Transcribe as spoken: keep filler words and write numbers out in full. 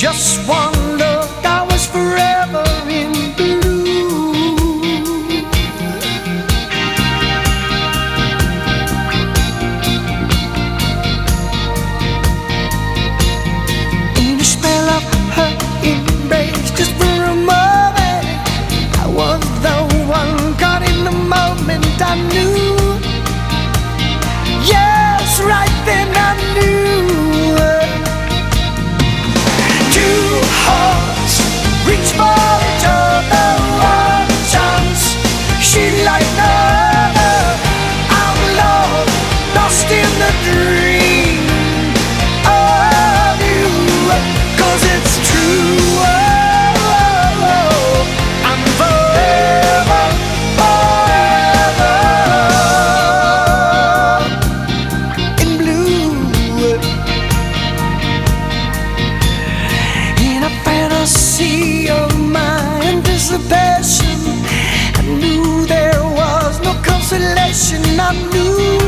Just one look, I was forever in blue. In the smell of her embrace, just for a moment, I was the one caught in the moment. I knew, yes, right then I knew. Reach for each other, one chance. She like another. I'm lost, lost in the dream of you. 'Cause it's true, oh, oh, oh. I'm forever, forever in blue. In a fantasy of my anticipation, I knew there was no consolation. I knew